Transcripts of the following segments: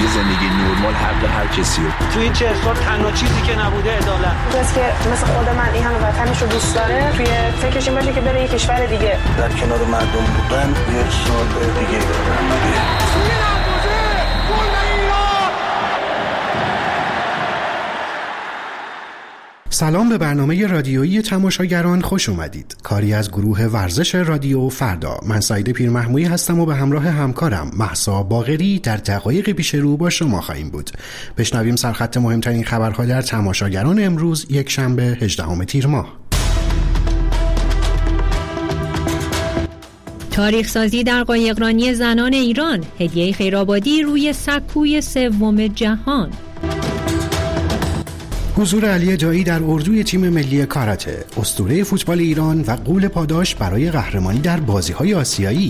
زندگی نرمال حق هر کسی رو. توی این 40 سال تنها چیزی که نبوده عدالت. کسی که مثل خود من این همه وطنش رو دوست داره توی فکرش این باشه که بره یه کشور دیگه در کنار مردم بودن یه سال دیگه سلام به برنامه رادیویی تماشاگران خوش اومدید. کاری از گروه ورزش رادیو فردا. من سعید پیرمحمودی هستم و به همراه همکارم مهسا باقری در دقایق پیش رو با شما خواهیم بود. بشنویم سرخط مهمترین خبرها در تماشاگران امروز یک شنبه 18 تیر ماه. تاریخ سازی در قایقرانی زنان ایران، هدیه خیرآبادی روی سکوی سوم جهان. حضور علی دایی در اردوی تیم ملی کاراته، اسطوره فوتبال ایران و قول پاداش برای قهرمانی در بازی‌های آسیایی.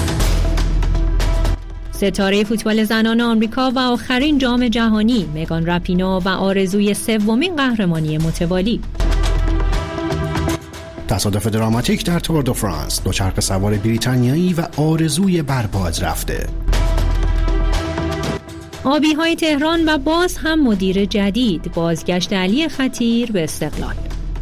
ستاره فوتبال زنان آمریکا و آخرین جام جهانی، مگان راپینو و آرزوی سومین قهرمانی متوالی. تصادف دراماتیک در تور دو فرانس، دوچرخه سوار بریتانیایی و آرزوی برباد رفته. آبی‌های تهران و باز هم مدیر جدید، بازگشت علی خطیر به استقلال.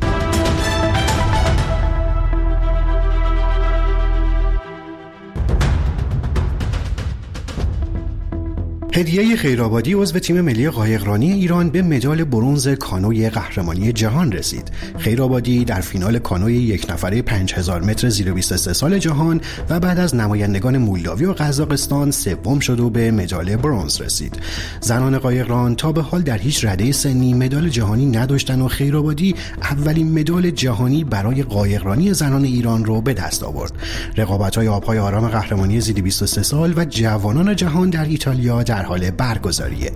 هدیه خیرآبادی عضو تیم ملی قایقرانی ایران به مدال برنز کانوی قهرمانی جهان رسید. خیرآبادی در فینال کانوی یک نفره 5000 متر زیر 23 سال جهان و بعد از نمایندگان مولداوی و قزاقستان سوم شد و به مدال برنز رسید. زنان قایقران تا به حال در هیچ رده سنی مدال جهانی نداشتن و خیرآبادی اولین مدال جهانی برای قایقرانی زنان ایران رو به دست آورد. رقابت‌های آب‌های آرام قهرمانی زیر 23 سال و جوانان جهان در ایتالیا در حال برگزاریه.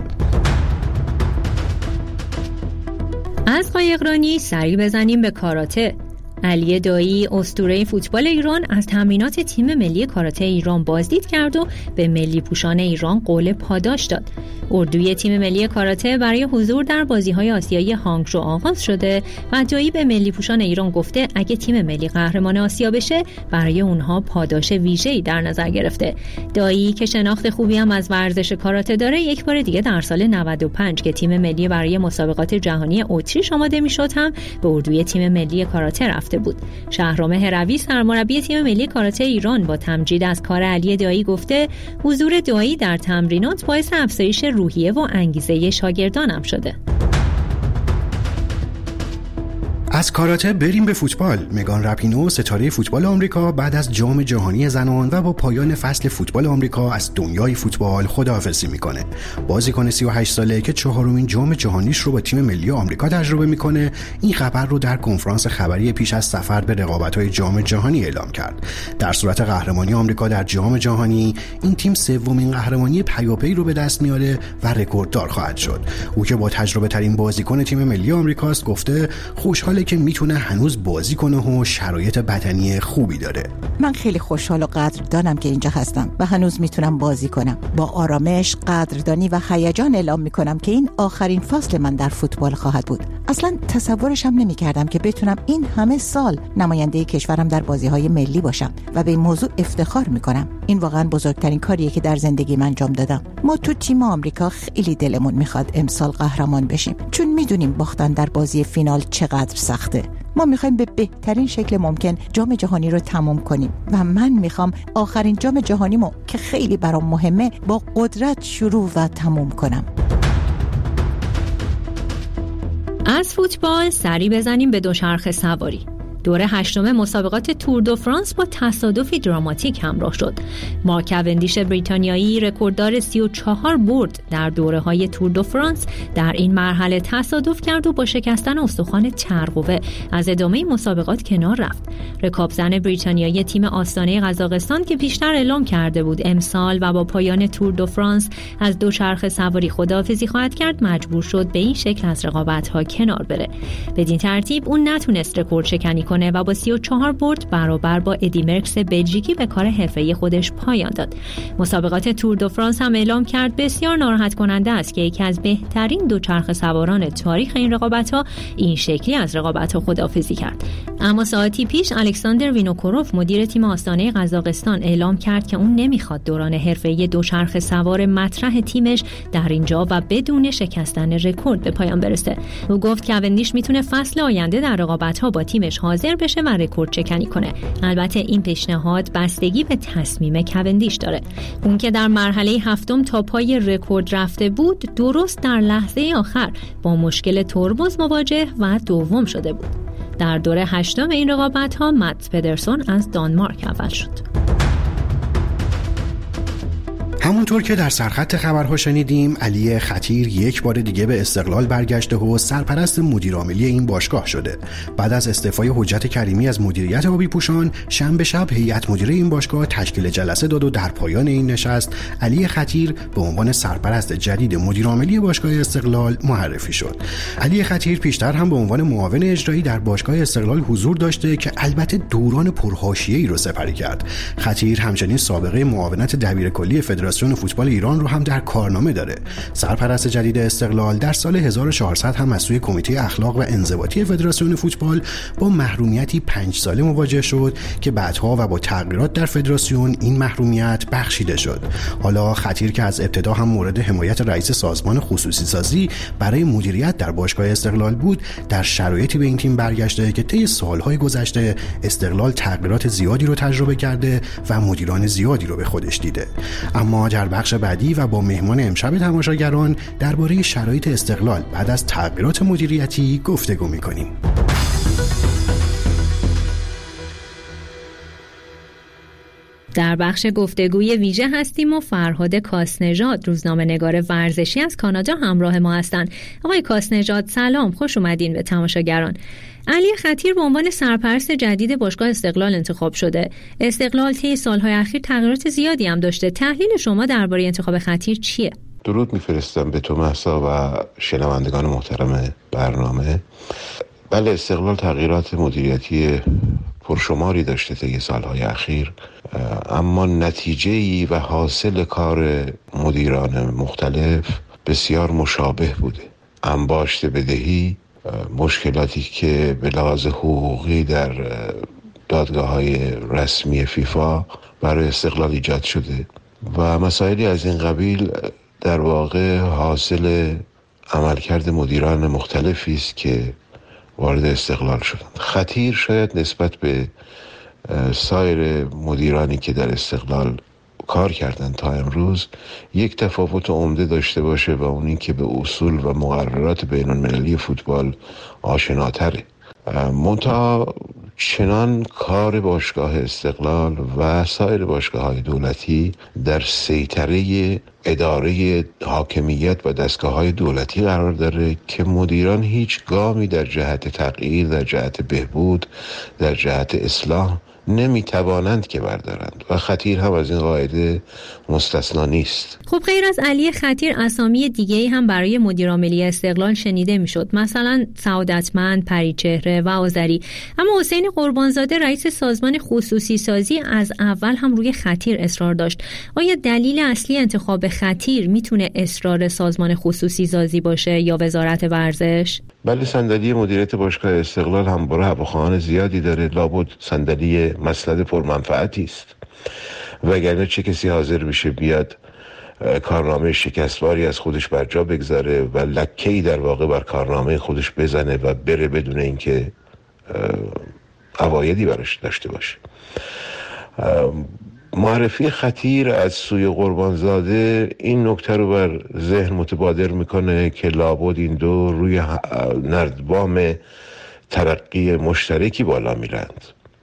از قایقرانی سری بزنیم به کاراته. علی دایی اسطوره فوتبال ایران از تمرینات تیم ملی کاراته ایران بازدید کرد و به ملی پوشان ایران قول پاداش داد. اردوی تیم ملی کاراته برای حضور در بازی‌های آسیایی هانگژو آغاز شده و دایی به ملی پوشان ایران گفته اگه تیم ملی قهرمان آسیا بشه برای اونها پاداش ویژه‌ای در نظر گرفته. دایی که شناخت خوبی هم از ورزش کاراته داره، یک بار دیگه در سال 95 که تیم ملی برای مسابقات جهانی اتریش آماده میشد هم به اردوی تیم ملی کاراته رفته بود. شهرام هروی سرمربی تیم ملی کاراته ایران با تمجید از کار علی دایی گفته حضور دایی در تمرینات باعث افزایش روحیه و انگیزه شاگردانم شده. از کاراته بریم به فوتبال. مگان راپینو ستاره فوتبال آمریکا بعد از جام جهانی زنان و با پایان فصل فوتبال آمریکا از دنیای فوتبال خداحافظی میکنه. بازیکن 38 ساله که چهارمین جام جهانیش رو با تیم ملی آمریکا تجربه میکنه، این خبر رو در کنفرانس خبری پیش از سفر به رقابت‌های جام جهانی اعلام کرد. در صورت قهرمانی آمریکا در جام جهانی، این تیم سومین قهرمانی پیاپی رو به دست میاره و رکورددار خواهد شد. او که با تجربه ترین بازیکن تیم ملی آمریکاست گفته خوشحاله که میتونه هنوز بازی کنه و شرایط بدنی خوبی داره. من خیلی خوشحال و قدردانم که اینجا هستم و هنوز میتونم بازی کنم. با آرامش، قدردانی و هیجان اعلام میکنم که این آخرین فصل من در فوتبال خواهد بود. اصلا تصورش هم نمیکردم که بتونم این همه سال نماینده کشورم در بازی‌های ملی باشم و به این موضوع افتخار میکنم. این واقعا بزرگترین کاریه که در زندگیم انجام دادم. ما تو تیم آمریکا خیلی دلمون میخواد امسال قهرمان بشیم، چون میدونیم باختن در بازی فینال چقدر سخته. ما میخوایم به بهترین شکل ممکن جام جهانی رو تموم کنیم و من میخوام آخرین جام جهانیمو که خیلی برام مهمه با قدرت شروع و تموم کنم. از فوتبال سری بزنیم به دوچرخه سواری. دوره 8 مسابقات تور دو فرانس با تصادفی دراماتیک همراه شد. مارک کوندیش بریتانیایی رکورددار 34 برد در دوره‌های تور دو فرانس در این مرحله تصادف کرد و با شکستن استخوان چرقوه از ادامه مسابقات کنار رفت. رکابزن بریتانیایی تیم آستانه قزاقستان که پیشتر اعلام کرده بود امسال و با پایان تور دو فرانس از دوچرخه سواری خداحافظی خواهد کرد، مجبور شد به این شکل از رقابت‌ها کنار بره. بدین ترتیب اون نتونست رکورد شکنی کنه کنه و با 34 برد برابر با ادی مرکس بلژیکی به کار حرفه‌ای خودش پایان داد. مسابقات تور دو فرانس هم اعلام کرد بسیار ناراحت کننده است که یکی از بهترین دوچرخه سواران تاریخ این رقابت‌ها این شکلی از رقابت‌ها خداحافظی کرد. اما ساعتی پیش الکساندر وینوکوروف مدیر تیم آستانه قزاقستان اعلام کرد که اون نمیخواد دوران حرفه‌ای دوچرخه سوار مطرح تیمش در اینجا و بدون شکستن رکورد به پایان برسه. او گفت کوندیش میتونه فصل آینده در رقابت‌ها با تیمش حاضر بشه و رکورد چکنی کنه. البته این پیشنهاد بستگی به تصمیم کوندیش داره. اون که در مرحله هفتم تا پای رکورد رفته بود، درست در لحظه آخر با مشکل ترمز مواجه و دوم شده بود. در دوره هشتم این رقابت‌ها ماتس پدرسون از دانمارک اول شد. همونطور که در سرخط خبرها شنیدیم، علی خطیر یک بار دیگه به استقلال برگشته و سرپرست مدیرعاملی این باشگاه شده. بعد از استعفای حجت کریمی از مدیریت آبی پوشان، شنبه شب هیئت مدیره این باشگاه تشکیل جلسه داد و در پایان این نشست علی خطیر به عنوان سرپرست جدید مدیرعاملی باشگاه استقلال معرفی شد. علی خطیر پیشتر هم به عنوان معاون اجرایی در باشگاه استقلال حضور داشته که البته دوران پرحاشیه‌ای رو سپری کرد. خطیر همچنین سابقه معاونت دبیرکلی فدراسیون فوتبال ایران رو هم در کارنامه داره. سرپرست جدید استقلال در سال 1400 هم از سوی کمیته اخلاق و انضباطی فدراسیون فوتبال با محرومیتی 5 ساله مواجه شد که بعدها و با تغییرات در فدراسیون این محرومیت بخشیده شد. حالا خطیر که از ابتدا هم مورد حمایت رئیس سازمان خصوصی سازی برای مدیریت در باشگاه استقلال بود، در شرایطی به این تیم برگشته که طی سالهای گذشته استقلال تغییرات زیادی رو تجربه کرده و مدیران زیادی رو به خودش دیده. اما در بخش بعدی و با مهمان امشب تماشاگران درباره شرایط استقلال بعد از تغییرات مدیریتی گفتگو می‌کنیم. در بخش گفتگوی ویژه هستیم و فرهاد کاسنژاد روزنامه‌نگار ورزشی از کانادا همراه ما هستند. آقای کاسنژاد سلام، خوش اومدین به تماشاگران. علی خطیر به عنوان سرپرست جدید باشگاه استقلال انتخاب شده. استقلال طی سالهای اخیر تغییرات زیادی هم داشته. تحلیل شما درباره انتخاب خطیر چیه؟ درود میفرستم به تو مهسا و شنوندگان محترم برنامه. بله، استقلال تغییرات مدیریتی پرشماری داشته طی سالهای اخیر، اما نتیجه‌ای و حاصل کار مدیران مختلف بسیار مشابه بوده. انباشت بدهی، مشکلاتی که به لحاظ حقوقی در دادگاه‌های رسمی فیفا برای استقلال ایجاد شده و مسائلی از این قبیل در واقع حاصل عملکرد مدیران مختلفی است که وارد استقلال شدند. خطیر شاید نسبت به سایر مدیرانی که در استقلال کار کردن تا امروز یک تفاوت عمده داشته باشه و اون این که به اصول و مقررات بین‌المللی فوتبال آشناتره. منتها چنان کار باشگاه استقلال و سایر باشگاه‌های دولتی در سیطره اداره حاکمیت و دستگاه‌های دولتی قرار داره که مدیران هیچ گامی در جهت تغییر، در جهت بهبود، در جهت اصلاح نمیتوانند که بردارند و خطیر هم از این قاعده مستثنا نیست. خب غیر از علی خطیر اسامی دیگه‌ای هم برای مدیرعاملی استقلال شنیده میشد، مثلا سعادتمند، پریچهره و آذری. اما حسین قربانزاده رئیس سازمان خصوصی سازی از اول هم روی خطیر اصرار داشت. آیا دلیل اصلی انتخاب خطیر میتونه اصرار سازمان خصوصی سازی باشه یا وزارت ورزش؟ بله، صندلی مدیریت باشگاه استقلال هم برای هواخواهان زیادی داره. لابد صندلی مسند پرمنفعتی است، وگرنه چه کسی حاضر میشه بیاد کارنامه شکستواری از خودش بر جا بگذاره و لکه‌ای در واقع بر کارنامه خودش بزنه و بره بدون اینکه عوایدی براش داشته باشه. معرفی خطیر از سوی قربانزاده این نکته رو بر ذهن متبادر میکنه که لابد این دو روی نردبام ترقی مشترکی بالا میرند.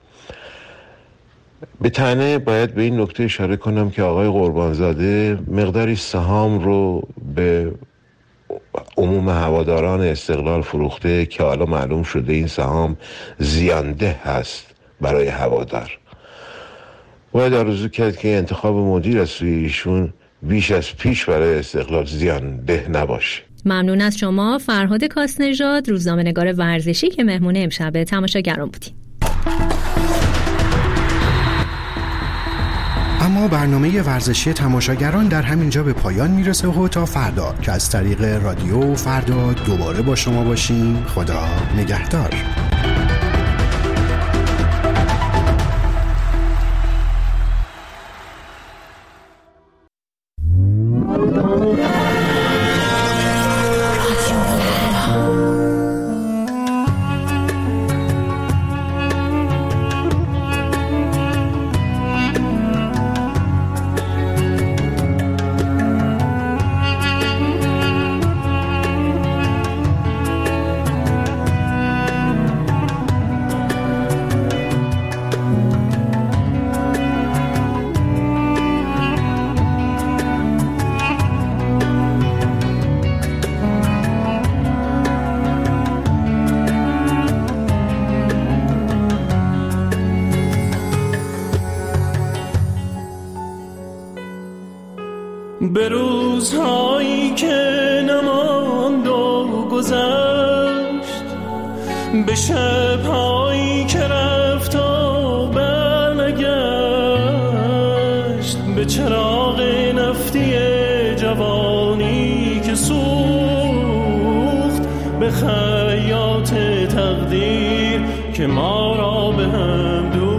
به تنه باید به این نکته اشاره کنم که آقای قربانزاده مقداری سهام رو به عموم هواداران استقلال فروخته که حالا معلوم شده این سهام زیانده هست برای هوادار. باید آرزو کرد که انتخاب مدیر از سوی ایشون بیش از پیش برای استقلال زیانده نباشه. ممنون از شما فرهاد کاسنژاد روزنامه‌نگار ورزشی که مهمون امشب تماشاگران بودید. اما برنامه ورزشی تماشاگران در همینجا به پایان میرسه و تا فردا که از طریق رادیو فردا دوباره با شما باشیم. خدا نگهدار. به روزهایی که نماند و گذشت، به شبهایی که رفت و برنگشت، به چراغ نفتی جوانی که سوخت، به خیاط تقدیر که ما را به هم دوخت.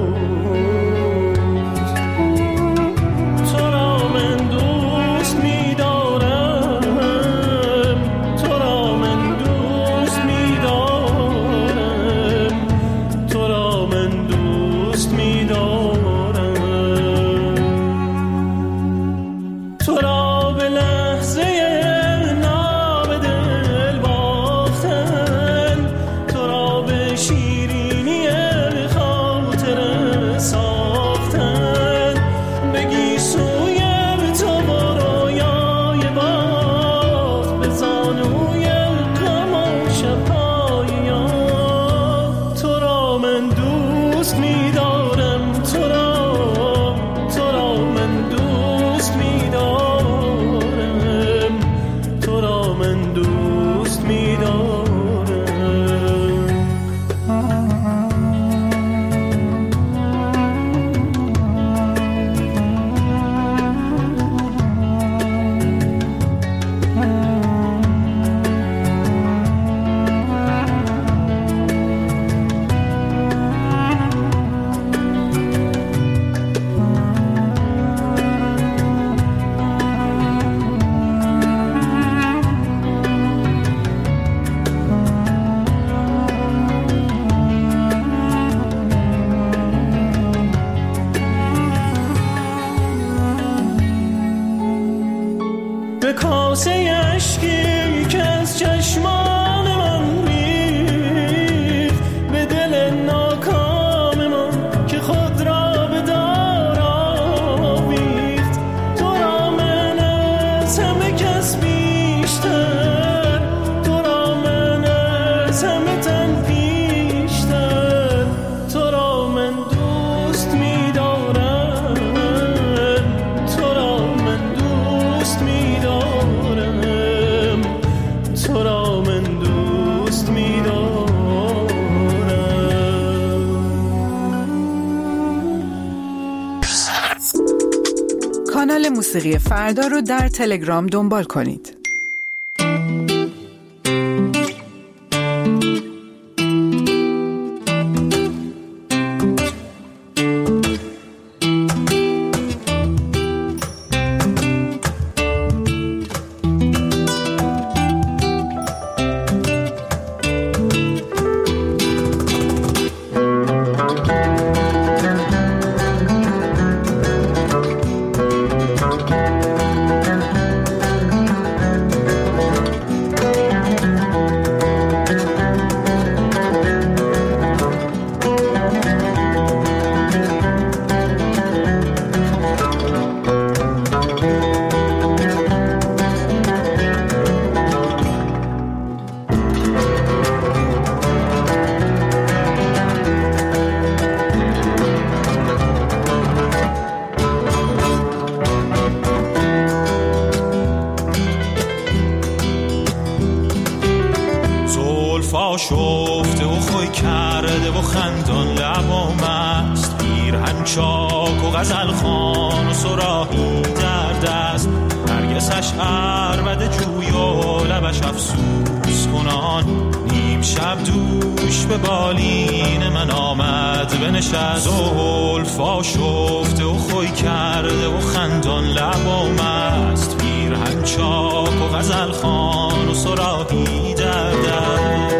به کاسه اشکی که از چشمان من ریخت، به دل ناکام من که خود را به دار آویخت. تو را من از همه کس بیشتر، تو را من از همه تن پیشتر، تو را من دوست می‌دارم، تو را من دوست می‌دارم، تو را من دوست می‌دارم. کانال موسیقی فردا رو در تلگرام دنبال کنید. شفته و خوی کرده و خندان لبام است، پیرهن چاک و غزل خوان و صراحی در دست، نرگسش عربد جوی و لبش افسوس کنان. نیم شب دوش به بالین من آمد بنشست، زلفا شفته و خوی کرده و خندان لبام است. پیرهن چاک و غزل خوان و صراحی در دست.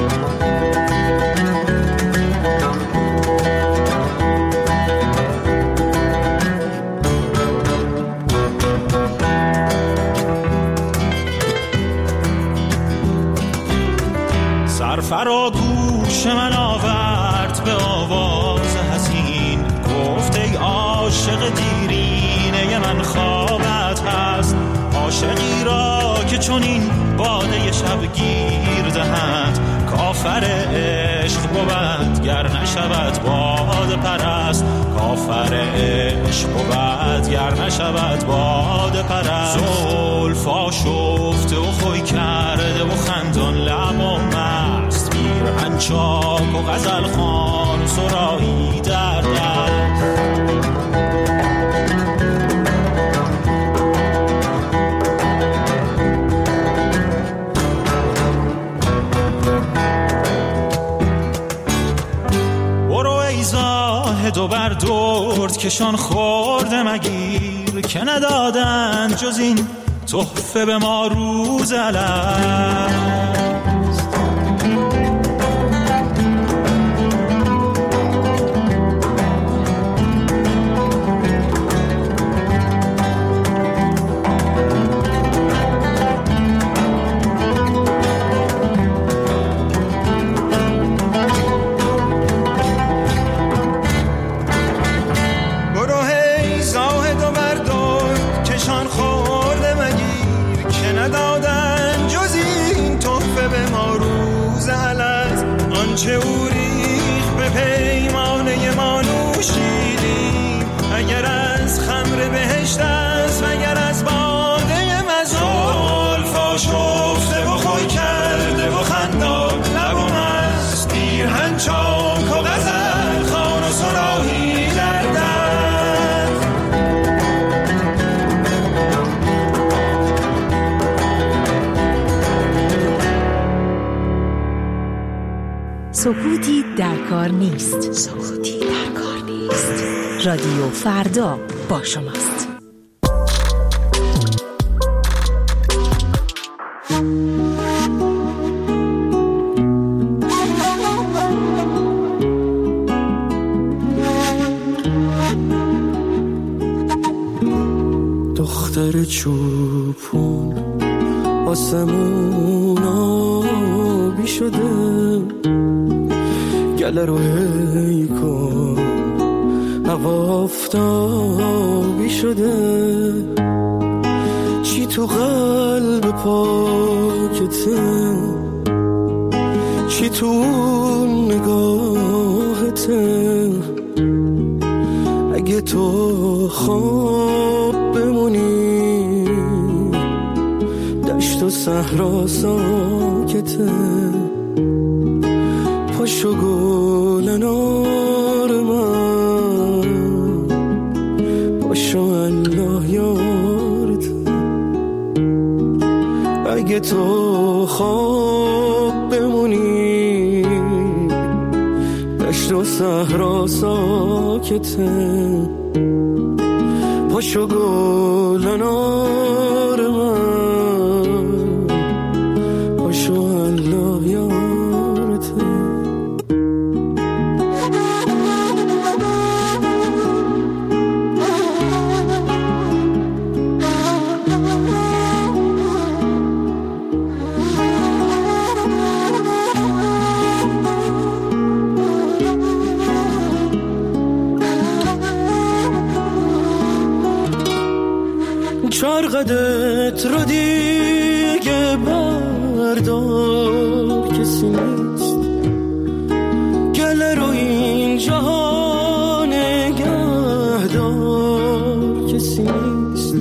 سرفرا گوش من آورد به آواز حزین، گفت ای عاشق دیرینه من خوابت هست. عاشقی را که چون این باده شب گیر دهد، کافر عشق بود گر نشود باد پرست. کافر عشق بود گر نشود باد پرست. زلفا شفته و خوی کرده و خندان لبام است. پیرهن چاک و غزل خوان و صراحی در دست. دو بر درد کشان خورده مگیر، که ندادن جز این تحفه به ما روز الست. چه او ریخ به پیمانه ما نوشیدیم، اگر از خمر بهشت است و اگر از باده مزول. فاشفته و خوی کرده و خندان لبم است. پیرهن چاک و غزل خوان و صراحی در دست. سکوتی در کار نیست. سکوتی در کار نیست. رادیو فردا با شماست. دختر چوپون آسمون آبی شده، گله رو هی کن هوا آفتابی شده. چی تو قلب پاکته، چی تو نگاهته. اگه تو خواب بمونی دشت و صحرا ساکته. پاشو گل انار من، پاشو الله یارته. اگه تو خواب بمونی دشت و صحرا ساکته. پاشو گل انار من، پاشو الله یارته. چارقدت رو دیگه بردار، کسی نیست گله رو این جهان نگهدار. کسی نیست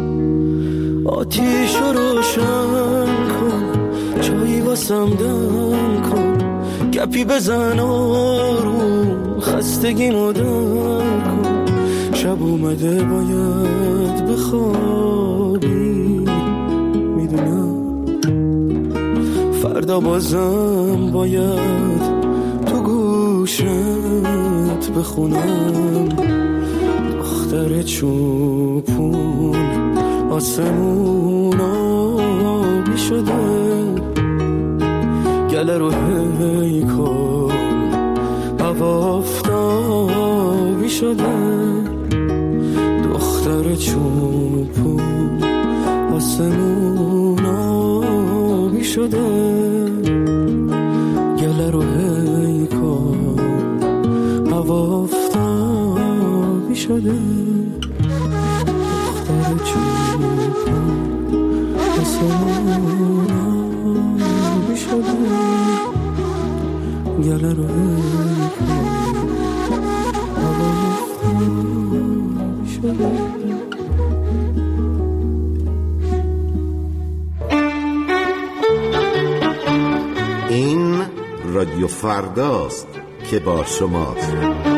آتیش رو روشن کن، چایی واسم دم کن. گپی بزن آروم خستگی مدن کن. شب اومده باید بخوابی، میدونم فردا بازم باید تو گوشت بخونم. دختر چوپون آسمون آبی شده، گله رو هی کن هوا آفتابی شده. دختر چوپون آسمون آبی شده، گله رو هی کن هوا آفتابی شده. دختر چوپون آسمون آبی شده، گله رو هی کن هوا آفتابی شده. این رادیو فرداست که با شماست.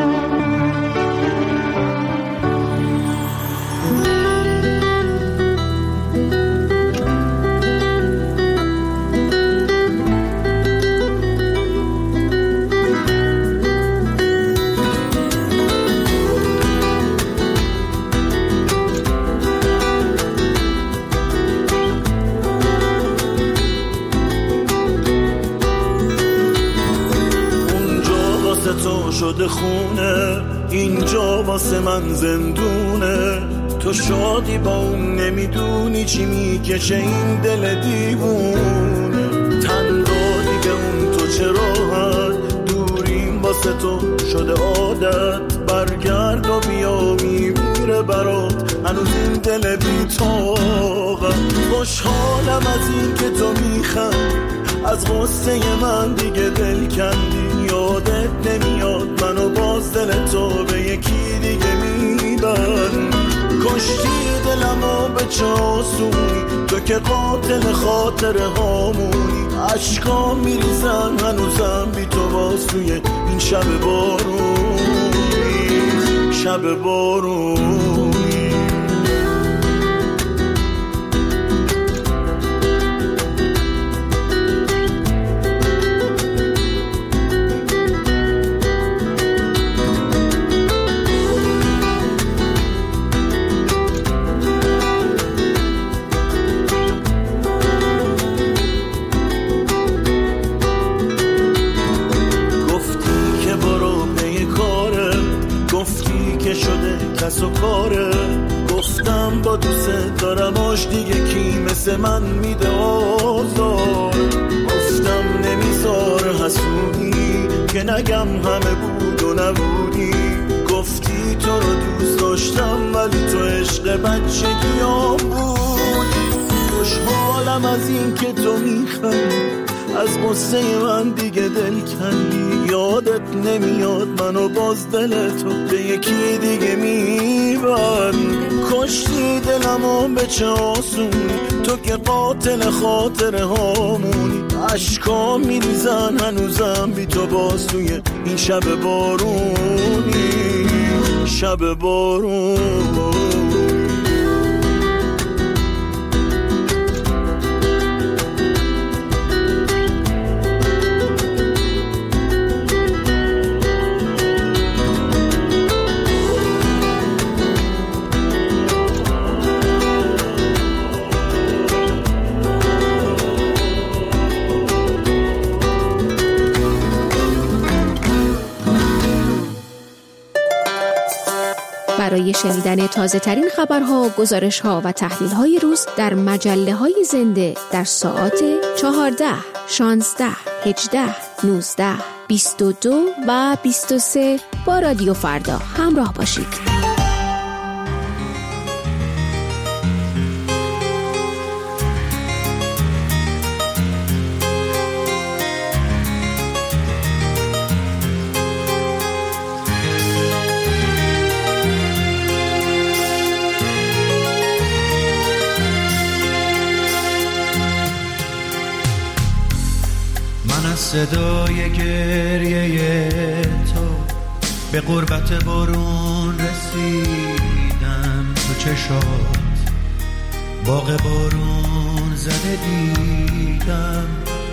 شده خونه، اینجا واسه من زندونه. تو شادی با اون نمیدونی چی میکشه این دل دیوونه. تن دادی به اون تو چه راحت، دوریم واسه تو شده عادت. برگرد و بیا میمیره برات هنوز این دل بی‌طاقت. خوشحالم از این که تو میخندی، از غصه من دیگه دل کندی. یادت نمیاد منو باز دل تو به یکی دیگه میبند. کشتی دلمو به چه آسونی، تو که قاتل خاطره هامونی. عشقا میریزن هنوزم بی تو واسوی این شب بارونی، شب بارونی. کس و کاره، گفتم با دوست دارماش دیگه کی مثل من میده آزار. گفتم نمیذاره حسودی که نگم همه بود و نبودی. گفتی تو رو دوست داشتم ولی تو عشق بچگیام بودی. خوشحالم از این که تو میخندی، از غصه من دیگه دل کندی. یادت نمیاد منو باز دل تو به یکی دیگه میبند. کشتی دلمو به چه آسونی، تو که قاتل خاطره هامونی. عشقا میریزن هنوزم بی تو باز توی این شب بارونی، شب بارونی. برای شنیدن تازه ترین خبرها، گزارش‌ها و تحلیل‌های روز در مجله‌های زنده در ساعات 14، 16، 18، 19، 22 و 23 با رادیو فردا همراه باشید. صدای گریه تو به غربت بارون رسید. چشات باغ بارون زده دیدم.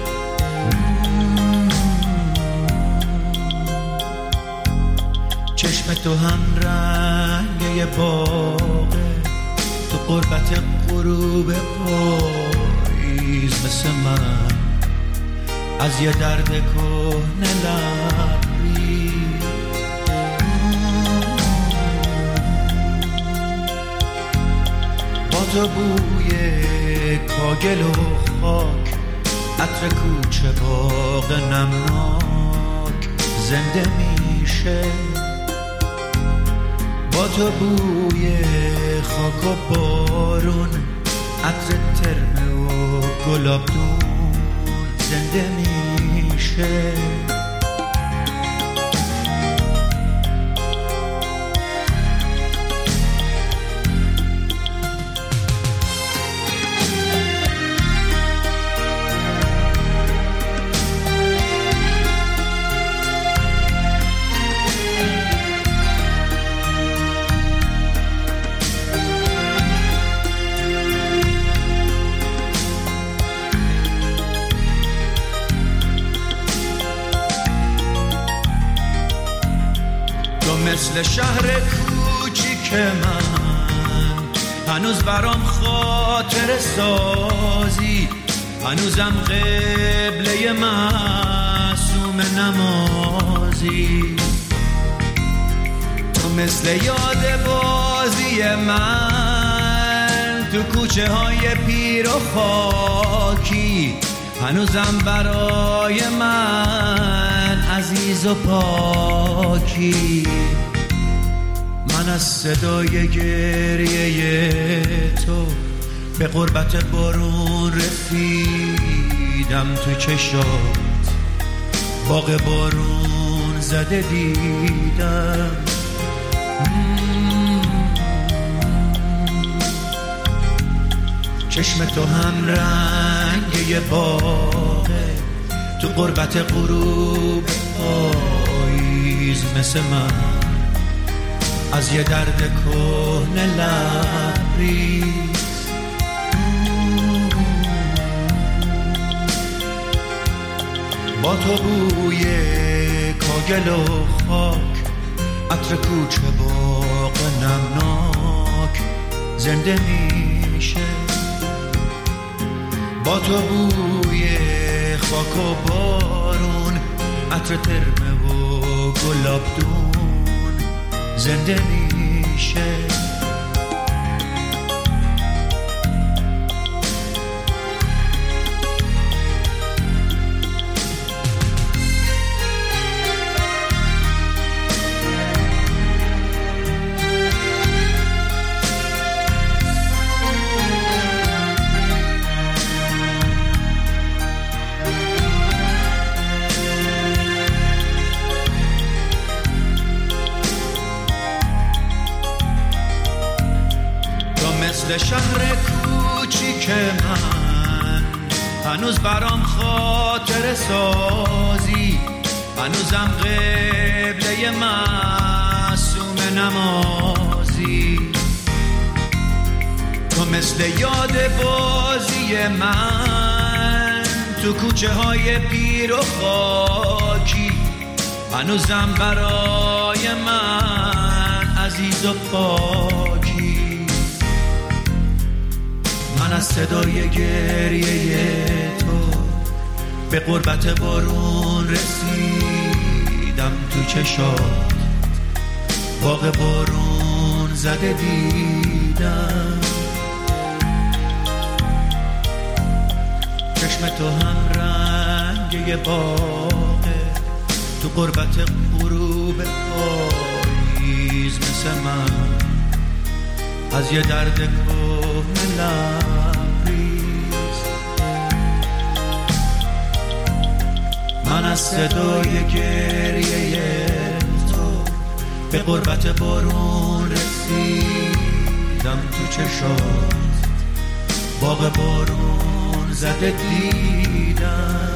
چشم تو هم رنگ یه باغه، تو قربت غروب پاییز مثل من از یه درد کهنه لبی. با تو بوی کاگل و خاک، عطر کوچه باغ نمناک زنده میشه. با تو بوی خاک و بارون، عطر ترمه و گلابدون زنده میشه. مثل شهر کوچیک من هنوز برام خاطر سازی، هنوزم قبله معصوم نمازی. تو مثل یاد بازی من تو کوچه های پیر و خاکی، هنوزم برای من عزیز و پاکی. من از صدای گریه تو به قربت بارون رسیدم، تو چشات باغ بارون زده دیدم. چشم تو هم رنگ یه باغه، تو قربت غروب پاییز مثل من از یه درد کهنه لبریز. با تو بوی کاگل و خاک، عطر کوچه باغ نمناک زنده میشه. با تو بوی خاک و بارون، عطر ترمه و گلابدون زنده میشه. مثل شهر کوچیک من هنوز برام خاطر سازی، هنوزم قبله معصوم نمازی. تو مثل یاد بازی من تو کوچه های پیر و خاکی، هنوزم برای من عزیز و پاکی. من از صدای گریه تو به قربت بارون رسیدم، تو چشات باغ بارون زده دیدم. چشم تو هم رنگ یه باغه، تو قربت غروب پاییز مثل من از یه درد کهنه لبریز. من از صدای گریه تو به قربت بارون رسیدم، تو چشات باغ بارون زده دیدم.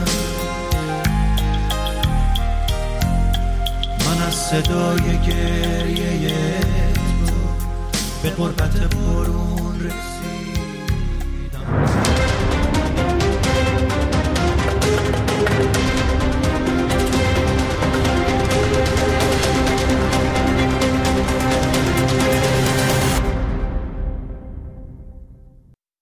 من از صدای گریه تو به غربت برون رسیدیم.